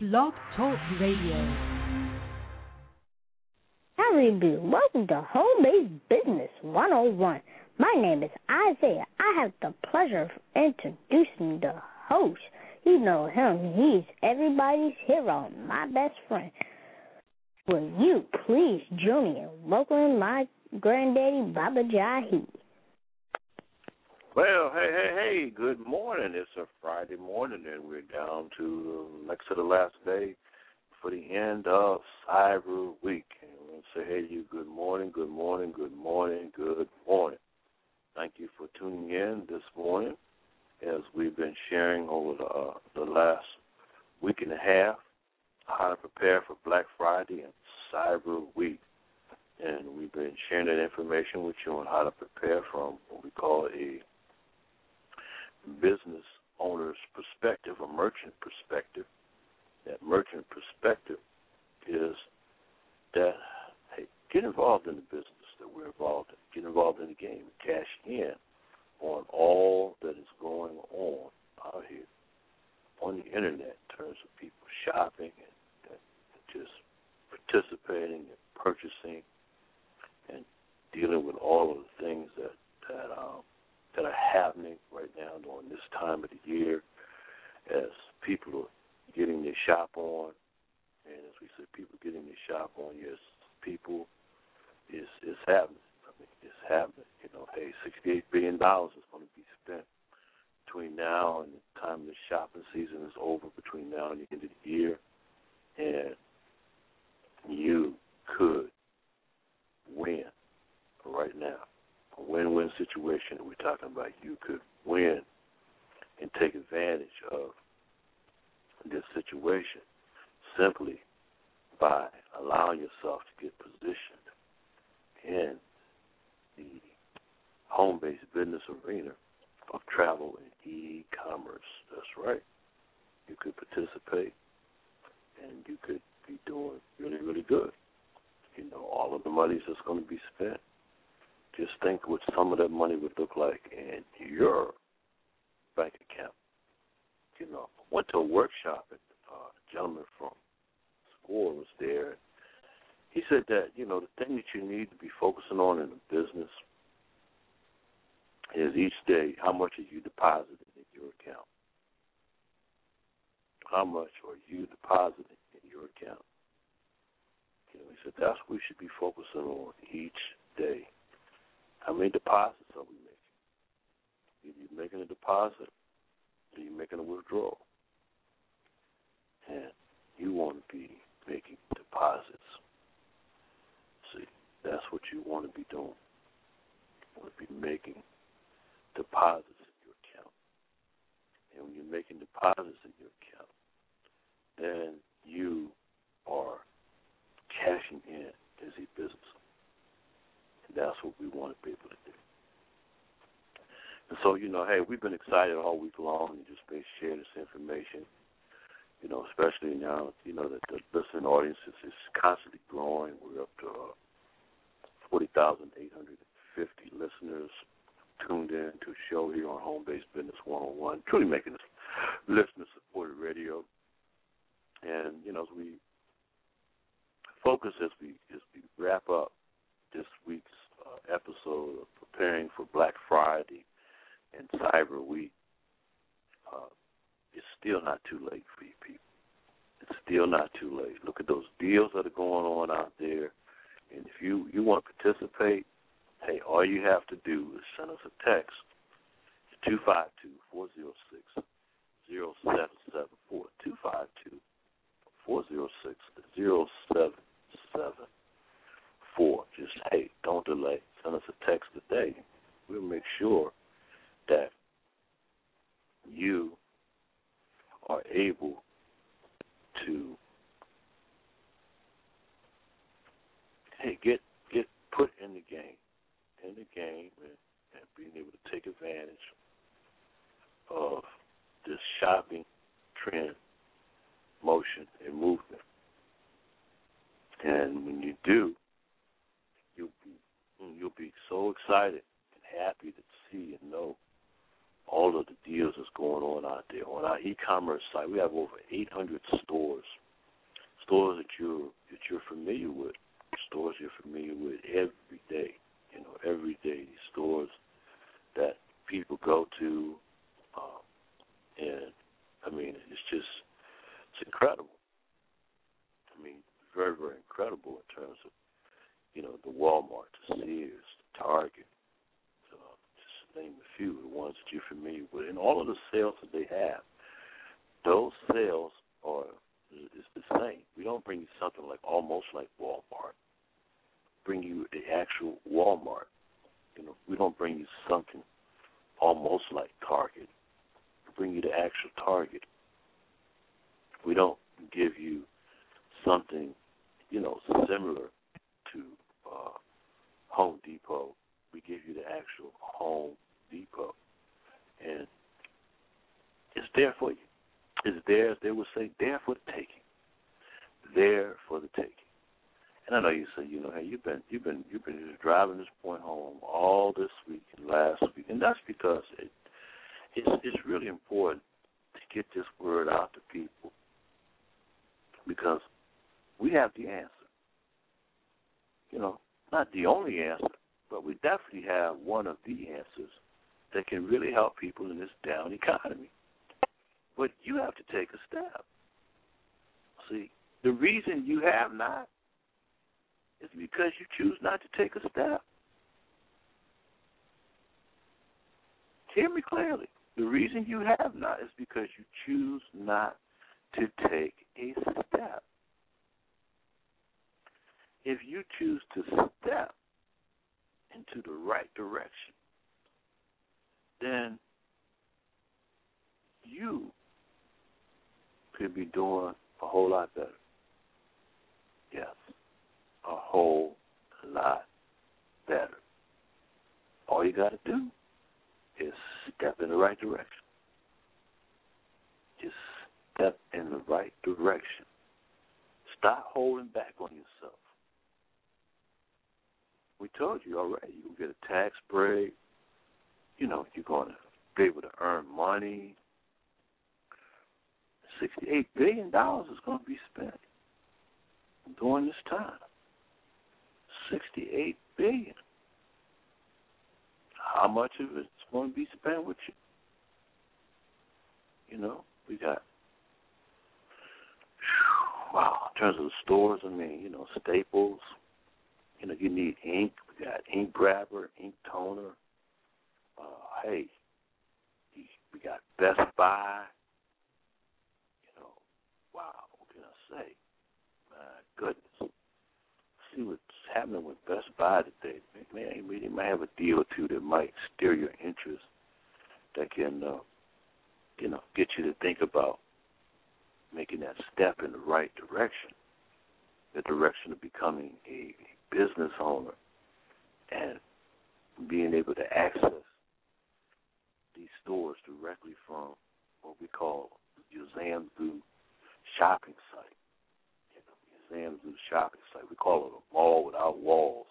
Blog Talk Radio. Howdy, do. Welcome to Home-Based Business 101. My name is Isaiah. I have the pleasure of introducing the host. You know him. He's everybody's hero, my best friend. Will you please join me in welcoming my granddaddy, Baba Jahi? Well, hey, good morning. It's a Friday morning, and we're down to next to the last day for the end of Cyber Week. And we'll say, hey, you, good morning, good morning, good morning, good morning. Thank you for tuning in this morning as we've been sharing over the last week and a half how to prepare for Black Friday and Cyber Week. And we've been sharing that information with you on how to prepare from what we call a business owner's perspective, a merchant perspective. That merchant perspective is that, hey, get involved in the business that we're involved in. Get involved in the game. Cash in on all that is going on out here on the Internet in terms of people shopping and just participating and purchasing and dealing with all of the things that are happening right now during this time of the year as people are getting their shop on. And as we said, people getting their shop on, yes, people is happening. I mean, it's happening. You know, hey, $68 billion is going to be spent between now and the time the shopping season is over, between now and the end of the year. And you could win right now. A win-win situation that we're talking about. You could win and take advantage of this situation simply by allowing yourself to get positioned in the home-based business arena of travel and e-commerce. That's right. You could participate and you could be doing really, really good. You know, all of the money that's going to be spent. Just think what some of that money would look like in your bank account. You know, I went to a workshop and a gentleman from SCORE was there. He said that, you know, the thing that you need to be focusing on in a business is each day, how much are you depositing in your account? How much are you depositing in your account? You know, he said that's what we should be focusing on each day. How many deposits are we making? Are you making a deposit? Are you making a withdrawal? And you want to be making deposits. See, that's what you want to be doing. You want to be making deposits in your account. And when you're making deposits in your account, then you are cashing in as a business. And that's what we want to be able to do. And so, you know, hey, we've been excited all week long and just been sharing this information, you know, especially now, you know, that the listening audience is constantly growing. We're up to 40,850 listeners tuned in to a show here on Home-Based Business 101, truly making this listener-supported radio. And, you know, as we focus, as we wrap up this week's episode of preparing for Black Friday and Cyber Week, it's still not too late for you people. It's still not too late. Look at those deals that are going on out there. And if you want to participate, hey, all you have to do is send us a text to 252-406-0774, 252-406-0774. Just, hey, don't delay. Send us a text today. We'll make sure that you are able to, hey, get put in the game and being able to take advantage of this shopping trend, motion, and movement. And when you do, you'll be so excited and happy to see and know all of the deals that's going on out there. On our e-commerce site, we have over 800 stores that you're familiar with, stores you're familiar with every day. Every day, these stores that people go to, and I mean, it's incredible. I mean, very, very incredible in terms of, the Walmart, the Sears, the Target, just to name a few, the ones that you're familiar with. And all of the sales that they have, those sales is the same. We don't bring you something almost like Walmart. Bring you the actual Walmart. We don't bring you something almost like Target. We bring you the actual Target. We don't give you something, similar to Home Depot. We give you the actual Home Depot. And it's there for you. It's there, as they would say, there for the taking. There for the taking. And I know you say, hey, you've been just driving this point home all this week and last week, and that's because it's really important to get this word out to people, because we have the answer. Not the only answer, but we definitely have one of the answers that can really help people in this down economy. But you have to take a step. See, the reason you have not is because you choose not to take a step. Hear me clearly. The reason you have not is because you choose not to take a step. If you choose to step into the right direction, then you could be doing a whole lot better. Yes, a whole lot better. All you got to do is step in the right direction. Just step in the right direction. Stop holding back on yourself. We told you already, you'll get a tax break. You're going to be able to earn money. $68 billion is going to be spent during this time. $68 billion. How much of it's going to be spent with you? We got, wow, in terms of the stores, Staples, you need ink. We got ink grabber, ink toner. Hey, we got Best Buy. Wow, what can I say? My goodness. See what's happening with Best Buy today. Man, they might have a deal or two that might steer your interest, that can, get you to think about making that step in the right direction, the direction of becoming a business owner and being able to access these stores directly from what we call your Zamzu shopping site. Zamzu shopping site. We call it a mall without walls.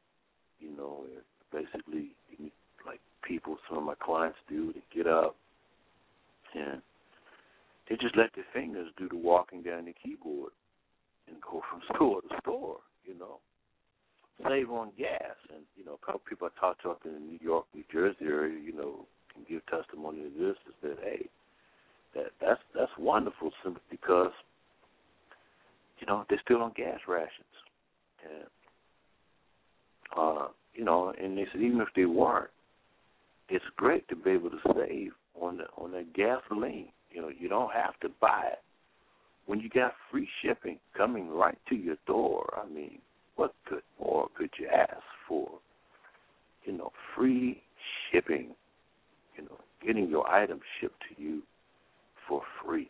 Basically, like people, some of my clients do, they get up and they just let their fingers do the walking down the keyboard and go from store to store, Save on gas. And, a couple people I talked to up in the New York, New Jersey area, can give testimony to this, is that, hey, that's wonderful simply because, they're still on gas rations. And, and they said even if they weren't, it's great to be able to save on that gasoline. You don't have to buy it. When you got free shipping coming right to your door, I mean, what more could you ask for? Free shipping, getting your items shipped to you for free.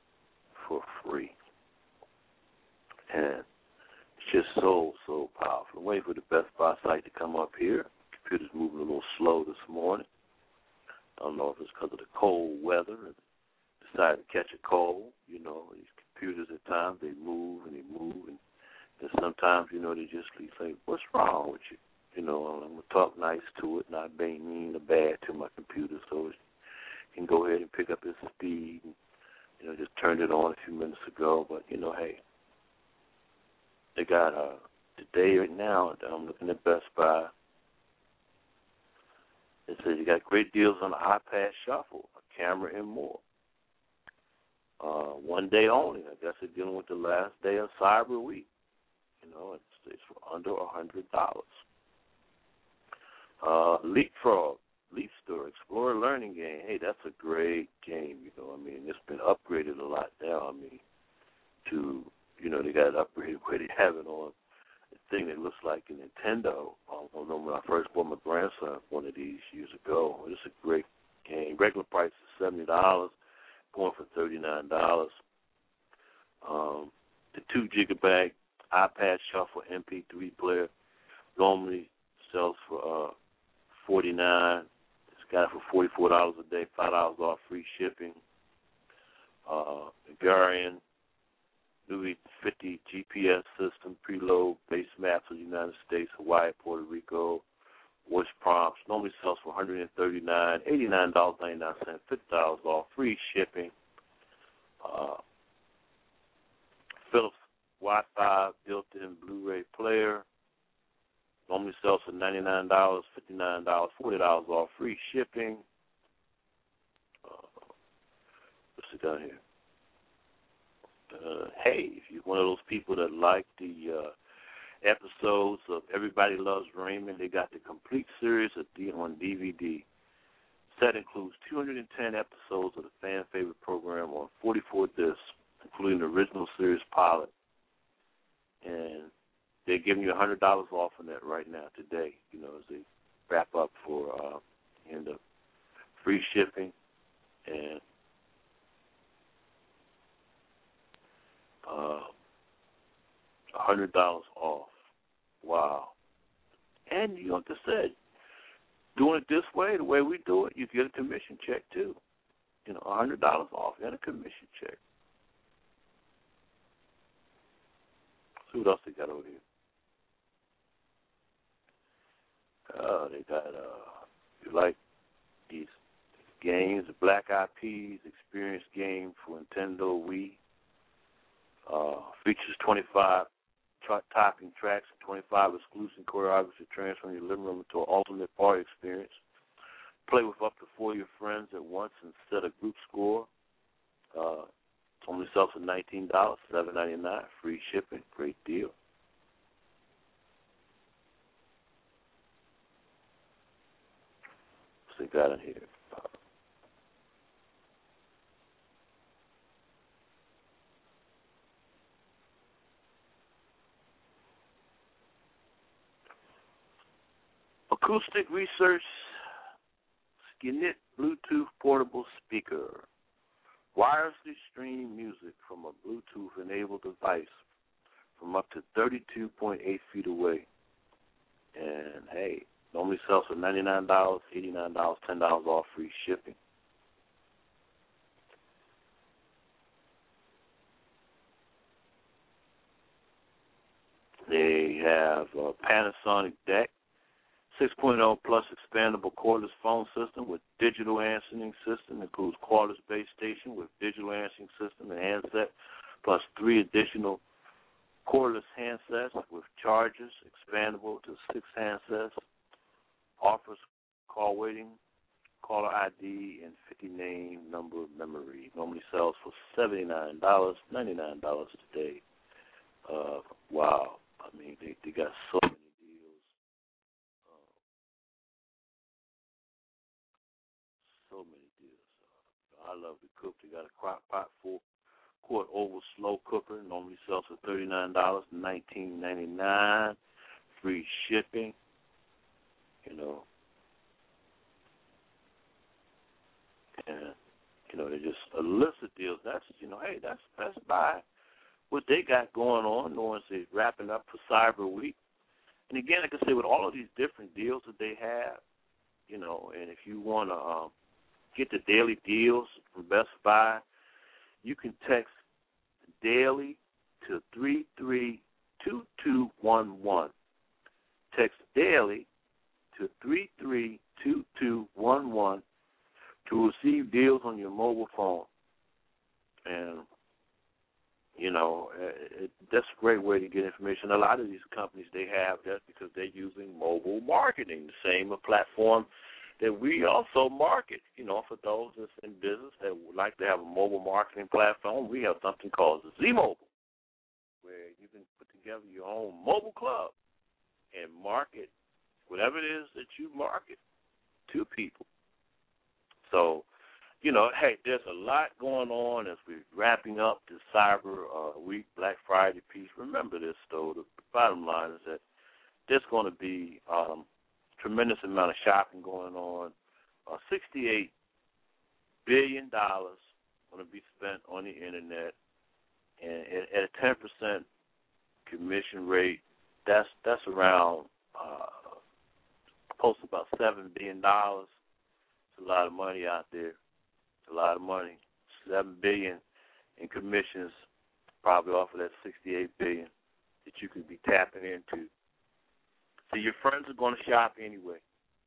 And it's just so powerful. I'm waiting for the Best Buy site to come up here. The computer's moving a little slow this morning. I don't know if it's because of the cold weather and decided to catch a cold. These computers at times, they move and and sometimes, they just say, what's wrong with you? I'm going to talk nice to it, not being mean or bad to my computer so can go ahead and pick up his speed. And, just turned it on a few minutes ago. But, hey, they got today right now, I'm looking at Best Buy. It says you got great deals on the iPad Shuffle, a camera, and more. One day only. I guess they're dealing with the last day of Cyber Week. It's for under $100. Leapfrog, Leap Store, Explorer Learning Game. Hey, that's a great game. It's been upgraded a lot now. They got it upgraded where they have it on a thing that looks like a Nintendo. I know when I first bought my grandson one of these years ago. It's a great game. Regular price is $70, going for $39. The 2 gigabyte iPad Shuffle MP3 player normally sells for $49. It's got it for $44 a day, $5 off free shipping. Varian Louis 50 GPS system, preload, base maps of the United States, Hawaii, Puerto Rico, voice prompts. Normally sells for $139, $89.99, $50 off free shipping. Philips Wi-Fi built-in Blu-ray player. Normally sells for $99, $59, $40 off free shipping. What's it down here? Hey, if you're one of those people that like the episodes of Everybody Loves Raymond, they got the complete series on DVD. Set includes 210 episodes of the fan favorite program on 44 discs, including the original series pilot. And they're giving you $100 off on that right now today, as they wrap up for end of free shipping and $100 off. Wow. And like I said, doing it this way, the way we do it, you get a commission check too. $100 off and a commission check. See what else they got over here. They got, you like these games, the Black Eyed Peas experience game for Nintendo Wii. Features 25 topping tracks and 25 exclusive choreography to transform your living room into an ultimate party experience. Play with up to 4 of your friends at once and set a group score. It only sells for $19, $7.99, free shipping. Great deal. What's they got in here? Acoustic Research Skinit Bluetooth portable speaker. Wirelessly stream music from a Bluetooth-enabled device from up to 32.8 feet away. And, hey, normally sells for $99, $89, $10 off free shipping. They have a Panasonic DECK 6.0 plus expandable cordless phone system with digital answering system. Includes cordless base station with digital answering system and handset, plus 3 additional cordless handsets with chargers, expandable to 6 handsets. Offers call waiting, caller ID, and 50 name number memory. Normally sells for $79, $99 today. Wow. I mean, they got so many deals. So many deals. I love the cook. They got a crock pot 4-quart oval slow cooker. Normally sells for $39, $19.99. Free shipping. And they're just a list of deals. That's hey, that's Best Buy. What they got going on, knowing they're wrapping up for Cyber Week. And again, like I say, with all of these different deals that they have, and if you want to get the daily deals from Best Buy, you can text daily to 332211. Text daily to 332211. to receive deals on your mobile phone. And, you know, that's a great way to get information. A lot of these companies, they have that because they're using mobile marketing, the same platform that we also market. You know, for those that's in business that would like to have a mobile marketing platform, we have something called Z-Mobile, where you can put together your own mobile club and market whatever it is that you market to people. So, you know, hey, there's a lot going on as we're wrapping up this Cyber Week, Black Friday piece. Remember this, though. The bottom line is that there's going to be tremendous amount of shopping going on. $68 billion going to be spent on the Internet. And at a 10% commission rate, that's around close to about $7 billion. It's a lot of money out there. It's a lot of money. $7 billion in commissions, probably off of that $68 billion that you could be tapping into. So your friends are going to shop anyway.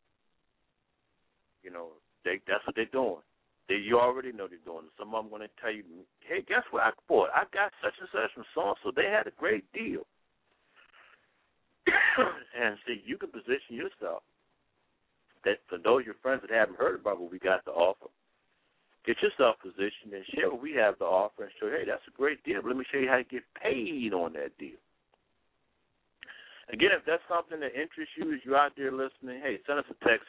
You know, that's what they're doing. You already know they're doing it. Some of them going to tell you, hey, guess what I bought? I got such and such from so-and-so. They had a great deal. And see, you can position yourself that for those your friends that haven't heard about what we got to offer, get yourself positioned and share what we have to offer and show, hey, that's a great deal, but let me show you how to get paid on that deal. Again, if that's something that interests you as you're out there listening, hey, send us a text,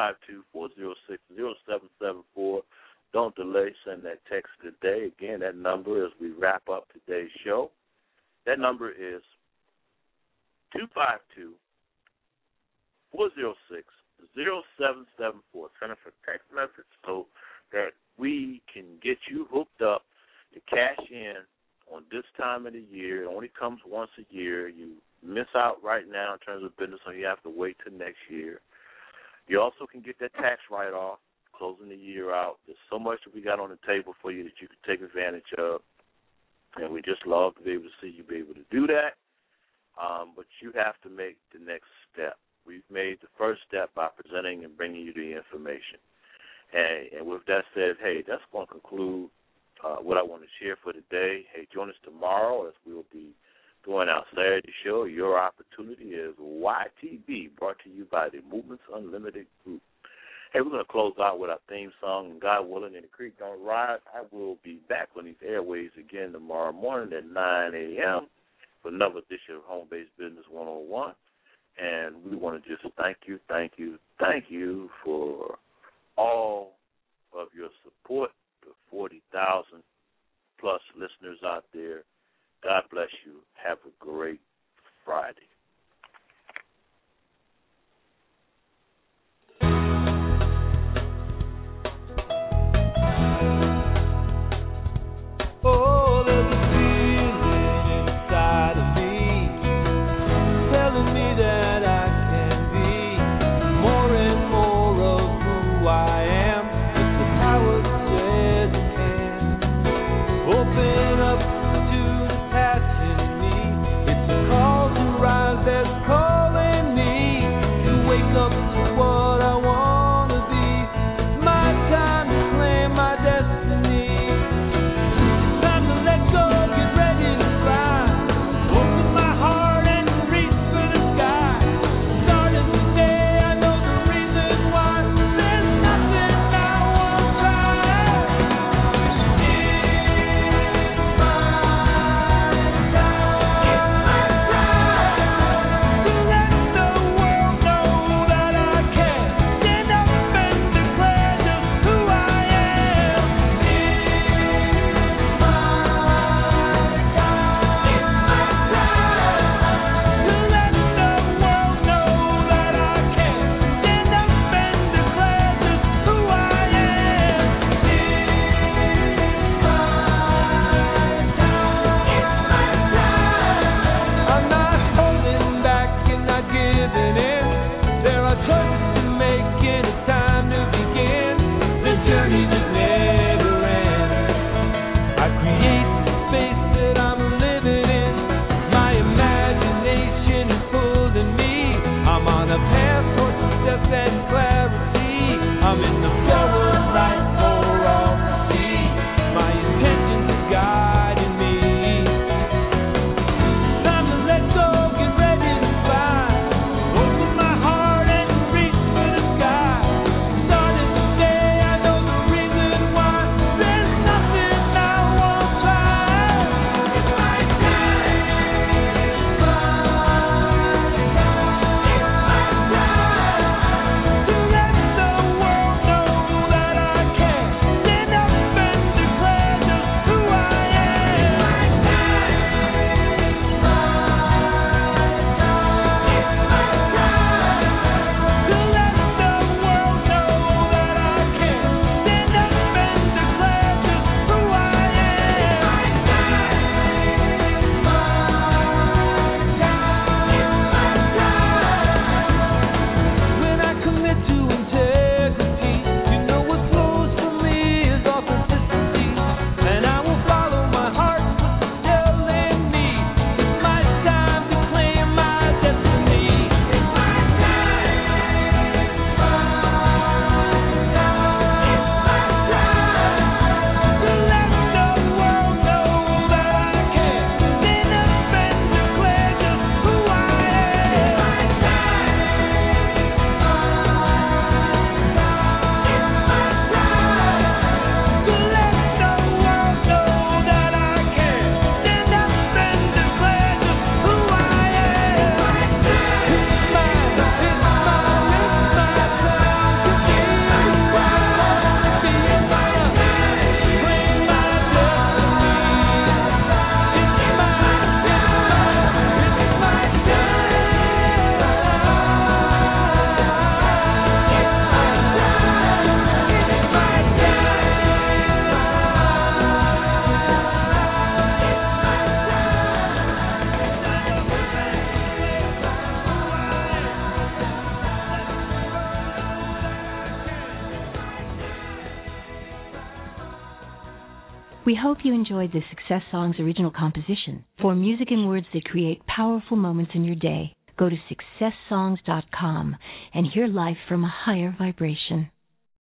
252-406-0774. Don't delay, send that text today. Again, that number as we wrap up today's show, that number is 252-406-0774. Send us a text message so that we can get you hooked up to cash in on this time of the year. It only comes once a year. You miss out right now in terms of business, so you have to wait till next year. You also can get that tax write-off, closing the year out. There's so much that we got on the table for you that you can take advantage of, and we just love to be able to see you be able to do that. But you have to make the next step. We've made the first step by presenting and bringing you the information. And with that said, hey, that's going to conclude what I want to share for today. Hey, join us tomorrow as we will be doing our Saturday show. Your opportunity is YTB, brought to you by the Movements Unlimited Group. Hey, we're going to close out with our theme song, and God willing, and the creek don't rise. I will be back on these airways again tomorrow morning at 9 a.m. for another edition of Home Based Business 101. And we want to just thank you for all of your support, the 40,000 plus listeners out there. God bless you. Have a great Friday. Oh, there's a feeling inside of me telling me that I can be more and more of who I am. It's the power that says I can. Open up to We hope you enjoyed this Success Songs original composition. For music and words that create powerful moments in your day, go to successsongs.com and hear life from a higher vibration.